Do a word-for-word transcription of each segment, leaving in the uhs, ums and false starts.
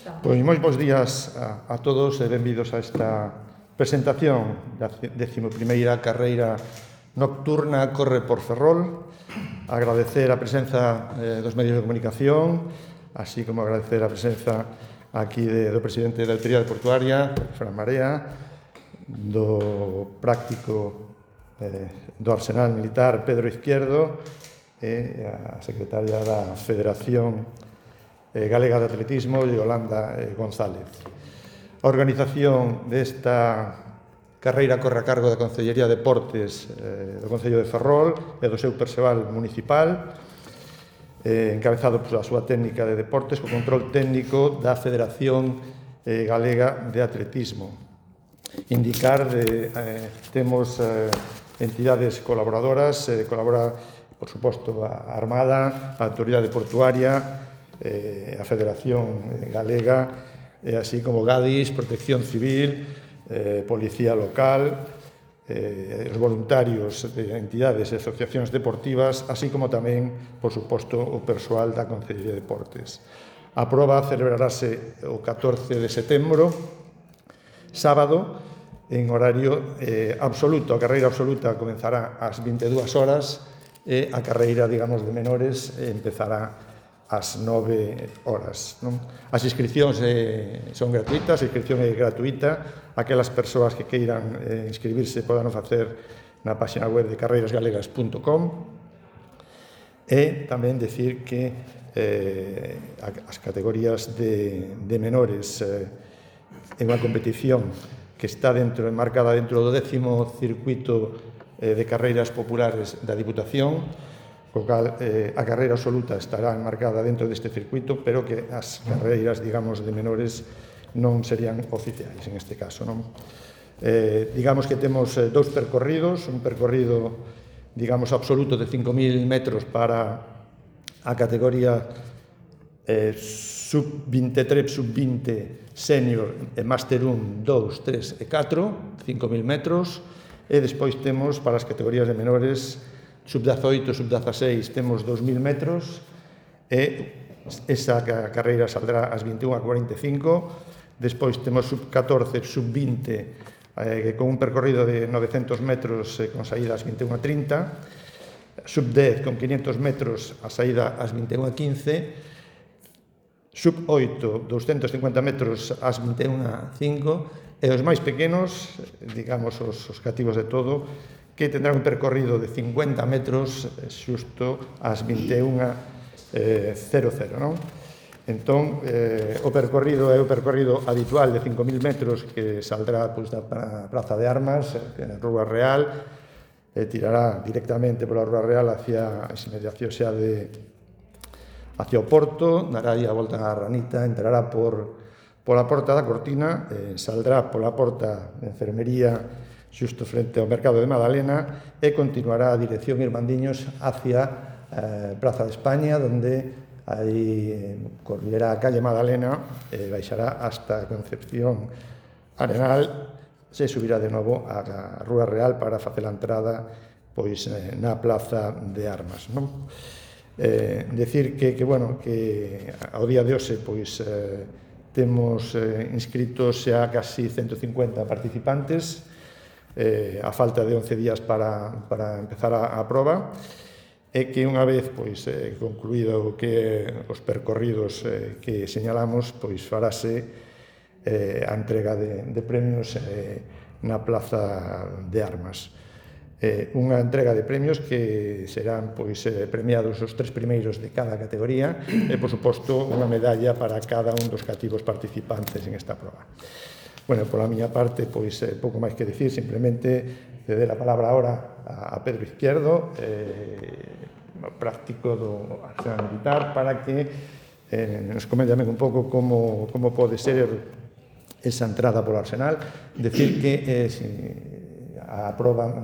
Pois moi bons días a, a todos e benvidos a esta presentación da décimo primeira carreira nocturna Corre por Ferrol. Agradecer a presenza eh, dos medios de comunicación, así como agradecer a presenza aquí de, do presidente da Autoridade Portuaria, Fran Marea, do práctico eh, do Arsenal Militar, Pedro Izquierdo, e a secretaria da Federación eh, Galega de Atletismo, Yolanda eh, González. A organización desta carreira corre a cargo da Consellería de Deportes eh, do Concello de Ferrol e do seu persoal municipal, eh, encabezado pola súa técnica de deportes, co control técnico da Federación eh, Galega de Atletismo. Indicar de eh, temos eh, entidades colaboradoras, eh, colabora, por suposto, a Armada, a Autoridade Portuaria, eh, a Federación Galega, e así como Gadis, Protección Civil, eh, Policía Local, eh, os voluntarios de entidades e asociacións deportivas, así como tamén, por suposto, o persoal da Concellería de Deportes. A proba celebrarase o catorce de setembro, sábado, en horario eh, absoluto. A carreira absoluta comenzará ás vinte e dúas horas e a carreira, digamos, de menores empezará ás nove horas. Non? As inscripcións eh, son gratuitas, a inscripción é gratuita. Aquelas persoas que queiran eh, inscribirse podan facer na página web de carreiras galegas punto com. E tamén decir que eh, as categorías de, de menores eh, en unha competición que está dentro, enmarcada dentro do décimo circuito eh, de carreiras populares da Diputación, co cal eh, a carreira absoluta estará enmarcada dentro deste circuito, pero que as carreiras, digamos, de menores non serían oficiais en este caso, non? Eh, digamos que temos eh, dous percorridos, un percorrido, digamos, absoluto de cinco mil metros para a categoría eh, sub vinte e tres, sub vinte, senior e máster un, dous, tres e catro, cinco mil metros, e despois temos para as categorías de menores sub dezaoito, sub dezaseis, temos dous mil metros, e esa carreira saldrá ás vinte e unha cuarenta e cinco. Despois temos sub catorce, sub vinte, eh, con un percorrido de novecentos metros eh, con saída ás vinte e unha trinta, sub dez con quinientos metros a saída ás vinte e unha quince, sub oito, doscentos cincuenta metros ás vinte e unha cinco, e os máis pequenos, digamos os, os cativos de todo, que tendrán un percorrido de cincuenta metros xusto ás vinte e unha cero cero, non? Entón, eh, o percorrido é o percorrido habitual de cinco mil metros que saldrá pois, da Praza de Armas, en Rúa Real, e tirará directamente pola Rúa Real hacia as inmediacións xa de hacia o Porto, dará aí a volta á Ranita, entrará por pola Porta da Cortina, eh, saldrá pola Porta de Enfermería xusto frente ao Mercado de Madalena e continuará a dirección Irmandiños hacia eh, Praza de España, donde aí eh, correrá a calle Madalena e eh, baixará hasta Concepción Arenal, se subirá de novo á Rúa Real para facer a entrada pois eh, na Plaza de Armas, non? Eh, decir que, que, bueno, que ao día de hoxe pois eh, temos eh, inscritos xa casi ciento cincuenta participantes, eh, a falta de once días para, para empezar a, a proba, e que unha vez pois, eh, concluído que os percorridos eh, que señalamos, pois farase eh, a entrega de, de premios eh, na Plaza de Armas. Eh, unha entrega de premios que serán pois, eh, premiados os tres primeiros de cada categoría e, por suposto, unha medalla para cada un dos cativos participantes en esta proba. Bueno, pola miña parte, pois, eh, pouco máis que decir, simplemente ceder a palabra ahora a, a Pedro Izquierdo, eh, práctico do Arsenal Militar, para que eh, nos comente tamén un pouco como, como pode ser esa entrada polo Arsenal. Decir que eh, si, a proba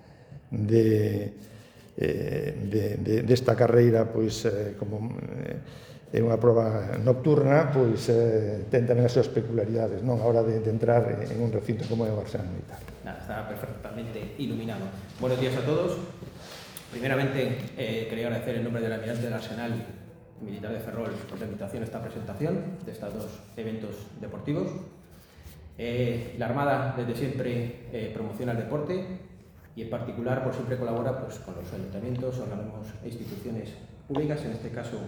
de, eh, de, de, desta carreira, pois, eh, como eh, é unha proba nocturna, pois eh, ten tamén as súas peculiaridades, non? A hora de, de entrar en un recinto como é o Arsenal Militar. Nada, está perfectamente iluminado. Buenos días a todos. Primeramente, eh, quería agradecer en nombre del almirante del Arsenal Militar de Ferrol por la invitación a esta presentación de estos dos eventos deportivos. Eh, la Armada desde siempre eh, promociona el deporte y en particular pues, siempre colabora pues, con los ayuntamientos, organismos e instituciones públicas, en este caso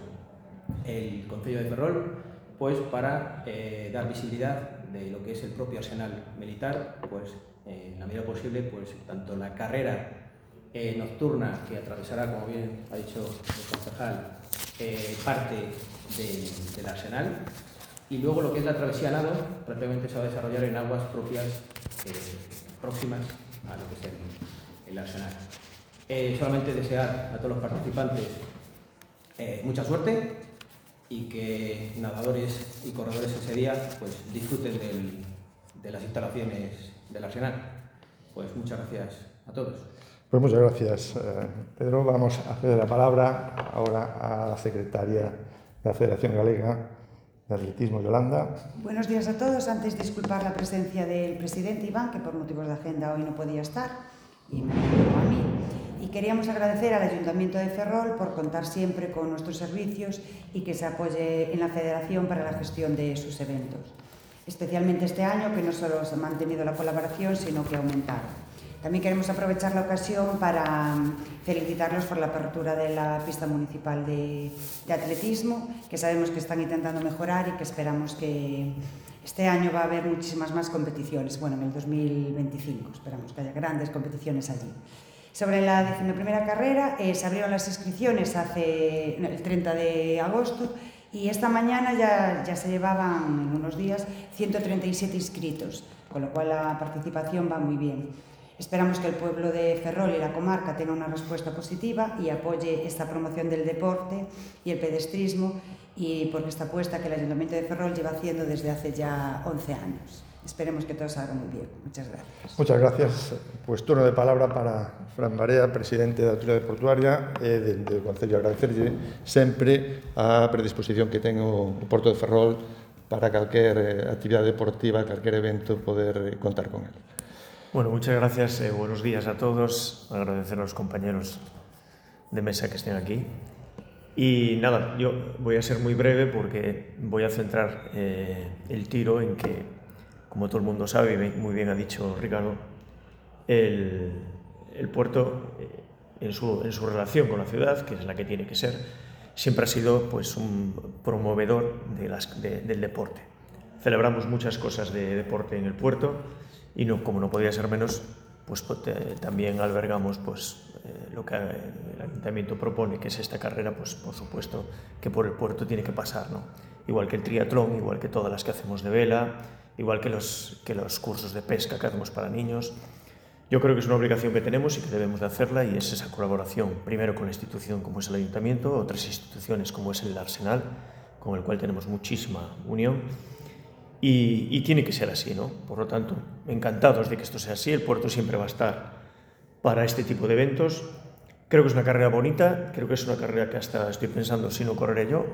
el Concello de Ferrol, pues para eh, dar visibilidad de lo que es el propio arsenal militar, pues eh, en la medida posible, pues tanto la carrera eh, nocturna que atravesará, como bien ha dicho el concejal, eh, parte de, del arsenal, y luego lo que es la travesía a nado prácticamente se va a desarrollar en aguas propias eh, próximas a lo que es el, el arsenal. Eh, solamente desear a todos los participantes eh, mucha suerte y que nadadores y corredores ese día pues, disfruten del, de las instalaciones del arsenal. Pues muchas gracias a todos. Pues muchas gracias, eh, Pedro. Vamos a ceder la palabra ahora a la secretaria de la Federación Galega de Atletismo, Yolanda. Buenos días a todos. Antes disculpar la presencia del presidente Iván, que por motivos de agenda hoy no podía estar, y me encargó a mí. Y queríamos agradecer al Ayuntamiento de Ferrol por contar siempre con nuestros servicios y que se apoye en la Federación para la gestión de sus eventos. Especialmente este año, que no solo se ha mantenido la colaboración, sino que ha aumentado. También queremos aprovechar la ocasión para felicitarlos por la apertura de la pista municipal de, de atletismo, que sabemos que están intentando mejorar y que esperamos que este año va a haber muchísimas más competiciones. Bueno, en el dos mil veinticinco esperamos que haya grandes competiciones allí. Sobre la decimoprimera carrera, eh, se abrieron las inscripciones hace el treinta de agosto y esta mañana ya, ya se llevaban en unos días ciento treinta y siete inscritos, con lo cual la participación va muy bien. Esperamos que el pueblo de Ferrol y la comarca tengan una respuesta positiva y apoye esta promoción del deporte y el pedestrismo, y porque esta apuesta que el Ayuntamiento de Ferrol lleva haciendo desde hace ya once años. Esperemos que todo salga muy bien. Muchas gracias. Muchas gracias. Pues turno de palabra para Fran Barea, presidente da Autoridade Portuaria e del, del Concello. Agradecerlle sempre a predisposición que ten o Porto de Ferrol para calquer eh, actividade deportiva, calquer evento, poder eh, contar con él. Bueno, muchas gracias. Eh, buenos días a todos. Agradecer a los compañeros de mesa que estén aquí. Y nada, yo voy a ser muy breve porque voy a centrar eh, el tiro en que, como todo el mundo sabe, muy bien ha dicho Ricardo, el, el puerto, eh, en, su, en su relación con la ciudad, que es la que tiene que ser, siempre ha sido pues, un promovedor de las, de, del deporte. Celebramos muchas cosas de deporte en el puerto y, no, como no podía ser menos, pues, eh, también albergamos pues, eh, lo que el Ayuntamiento propone, que es esta carrera, pues por supuesto que por el puerto tiene que pasar, ¿no? Igual que el triatlón, igual que todas las que hacemos de vela, igual que los, que los cursos de pesca que hacemos para niños. Yo creo que es una obligación que tenemos y que debemos de hacerla, y es esa colaboración, primero con la institución como es el Ayuntamiento, otras instituciones como es el Arsenal, con el cual tenemos muchísima unión, y, y tiene que ser así, ¿no? Por lo tanto, encantados de que esto sea así. El puerto siempre va a estar para este tipo de eventos. Creo que es una carrera bonita, creo que es una carrera que hasta estoy pensando si no correré yo,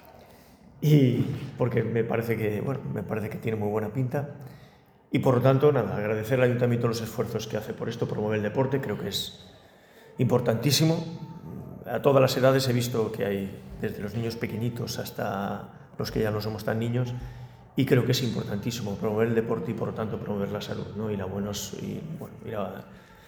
y porque me parece que, bueno, me parece que tiene muy buena pinta. Y por lo tanto, nada, agradecer al Ayuntamiento los esfuerzos que hace por esto, promover el deporte, creo que es importantísimo. A todas las edades he visto que hay desde los niños pequeñitos hasta los que ya no somos tan niños, y creo que es importantísimo promover el deporte y por lo tanto promover la salud, ¿no? Y la buenos, y, bueno, y la,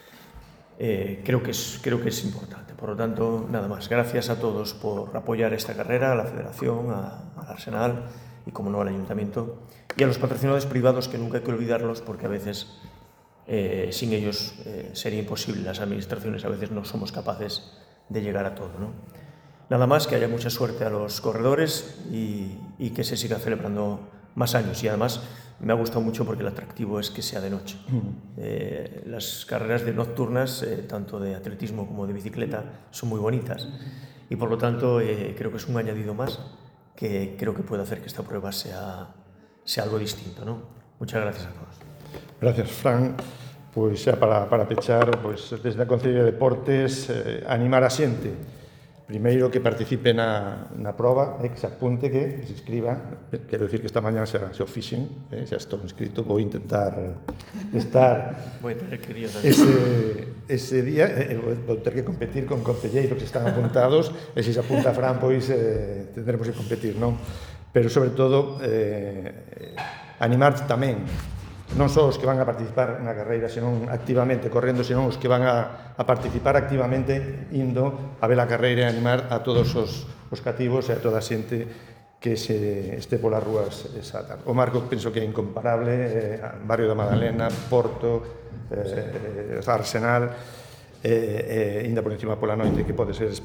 eh, creo, que es, creo que es importante. Por lo tanto, nada más. Gracias a todos por apoyar esta carrera, a la Federación, a, al Arsenal y, como no, al Ayuntamiento, y a los patrocinadores privados, que nunca hay que olvidarlos, porque a veces eh, sin ellos eh, sería imposible. Las administraciones a veces no somos capaces de llegar a todo, ¿no? Nada más, que haya mucha suerte a los corredores y, y que se siga celebrando más años. Y además me ha gustado mucho porque el atractivo es que sea de noche. Eh, las carreras de nocturnas, eh, tanto de atletismo como de bicicleta, son muy bonitas, y por lo tanto eh, creo que es un añadido más que creo que puede hacer que esta prueba sea, sea algo distinto, ¿no? Muchas gracias a todos. Gracias, Fran. Pois xa para, para pechar, pois, desde a Concello de Deportes, eh, animar a xente primeiro que participe na, na proba, eh, que se apunte, que, que se inscriba. Quero decir que esta mañá xa, xa o fixen, eh, xa estou inscrito, vou intentar estar Voy a tener que ir yo tamén. ese, ese día, eh, vou ter que competir con concelleiros que están apuntados, e se se apunta Fran, pois eh, tendremos que competir, non? Pero, sobre todo, eh, animar tamén, non só os que van a participar na carreira, senón activamente correndo, senón os que van a, a participar activamente indo a ver a carreira e animar a todos os, os cativos e a toda a xente que se este polas rúas exatan. O marco penso que é incomparable, eh, Barrio da Madalena, Porto, eh, Arsenal, e, e, inda por encima pola noite, que pode ser